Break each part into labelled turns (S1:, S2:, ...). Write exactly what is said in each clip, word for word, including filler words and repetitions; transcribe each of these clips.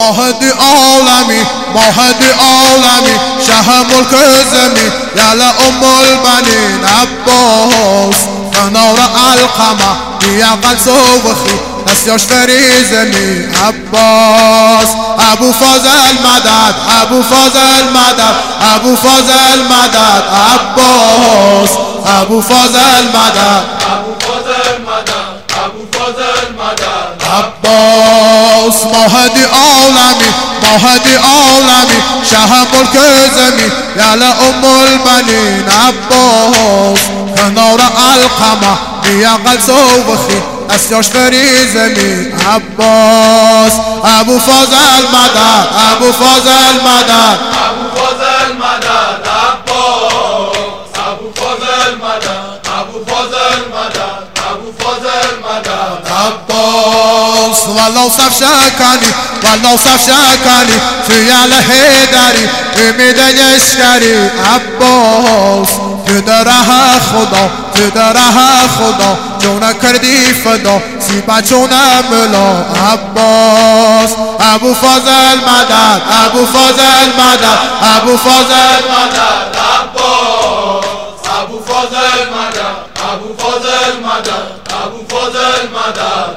S1: مهدی عالمی مهدی عالمی شه ملک زمین یل ام البنین عباس کنار القمه بیعقل سوخی نسیاش فریزمی عباس ابو فاضل مدد ابو فاضل مدد ابو فاضل مدد عباس ابو فاضل مدد
S2: ابو فاضل مدد ابو فاضل مدد
S1: عباس مهدی عالمی مهدی عالمی شه ملک زمین یل ام البنین عباس کنار القمه بیعقل سوخی اسیاش فریزمی عباس ابو فاضل مدد ابو فاضل مدد
S2: ابو فاضل مدد عباس ابو فاضل مدد ابو فاضل مدد ابو فاضل مدد
S1: عباس ولو صف شکنی ولو صف شکنی توی الهیدری امید لشکری عباس تو در راه خدا تو در راه خدا جون کردی فدا سی بچون ملا عباس ابو فاضل مدد ابو فاضل مدد ابو فاضل
S2: مدد عباس ابو فاضل مدد ابو فاضل مدد ابو فاضل مدد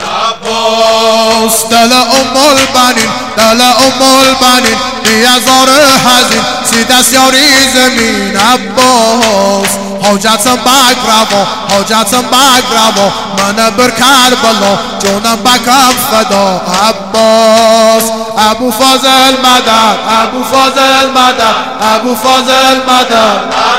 S1: عباس دل ام البنین دل ام البنین بیازار حزین سی دست یاری زمین عباس حاجتم بگ روا حاجتم بگ روا من بر کربلا جونم بکم فدا عباس ابو فاضل مدد ابو فاضل مدد ابو فاضل مدد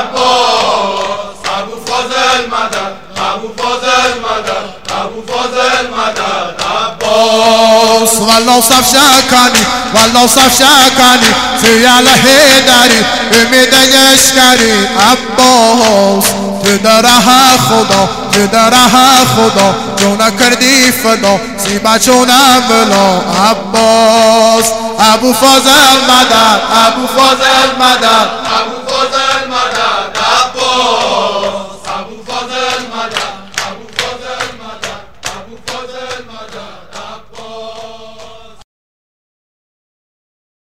S2: عباس ابو فاضل مدد ابو فاضل مدد ابو فاضل مدد
S1: عباس ولو صف شکنی ولو صف شکنی توی الهیدری امید لشکری عباس تو در راه خدا تو در راه خدا جون کردی فدا سی بچون ملا عباس ابو فاضل مدد ابو فاضل مدد
S2: ابو فاضل مدد عباس ابو فاضل مدد